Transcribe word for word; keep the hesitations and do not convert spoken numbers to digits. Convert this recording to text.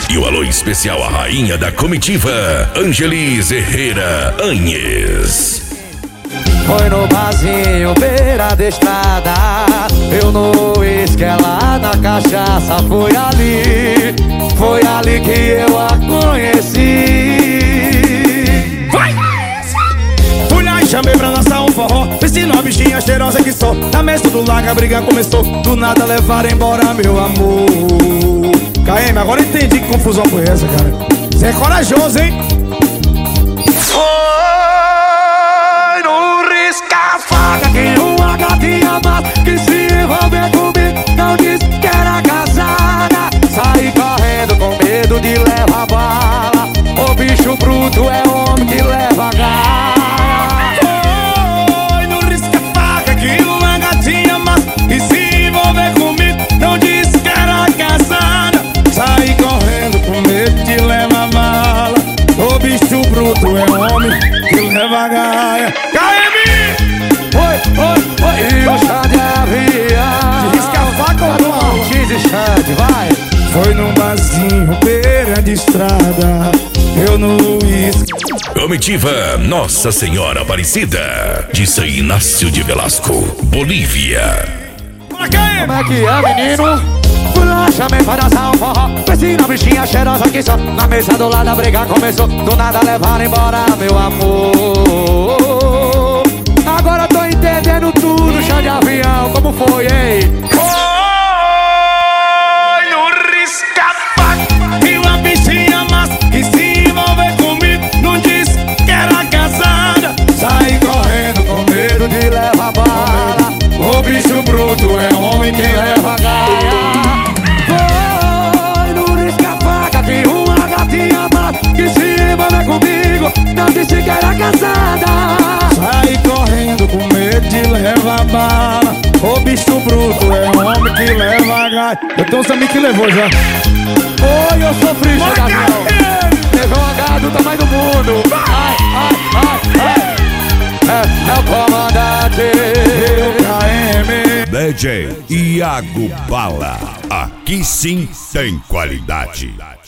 E o alô especial à rainha da comitiva, Angelis Herrera Anhes. Foi no barzinho, beira da estrada, eu no uísque, ela na cachaça. Foi ali, foi ali que eu a conheci. Vai! Fui lá e chamei pra dançar um forró, pensei numa bichinha cheirosa que sou. Na mesa do lago a briga começou, do nada levaram embora meu amor. K M, agora entendi que confusão foi essa, cara. Você é corajoso, hein? Que uma gatinha mata que se envolver comigo, não disse que era casada. Saí correndo com medo de levar bala. O bicho bruto é homem que leva gaia. Foi no risca-faca que uma gatinha mata que se envolver comigo, não disse que era casada. Saí correndo com medo de levar bala. O bicho bruto é homem que leva gaia. K M! Oi, oi, oi, e o Xande avião. Risca a faca ou não? X e Xande, vai. Foi num barzinho, beira de estrada, eu no uísque. Comitiva Nossa Senhora Aparecida, de São Inácio de Velasco, Bolívia. Bora, K M! Como é que é, menino? Fui lá, chamei pra dançar um forró, pensei na bichinha cheirosa que só. Na mesa do lado a briga começou, do nada levaram embora meu amor. Agora tô entendendo tudo, chá de avião, como foi, hein? Foi no risca-faca e uma bichinha massa que se envolver comigo, não disse que era casada. Saí correndo com medo de levar bala. O bicho bruto é homem que leva gaia. Foi no risca-faca que uma gatinha mata que se envolver comigo, não disse que era casada. Saí correndo com medo de levar bala. O bicho bruto é homem que leva gaia. Eu tenho uns amigos que levou já. Oi, eu sofri, chá de avião. Levou uma gaia do tamanho do mundo. Ai, ai, ai, ai. É, é o comandante. Eu, K M. D J Iago Bala, aqui sim tem qualidade.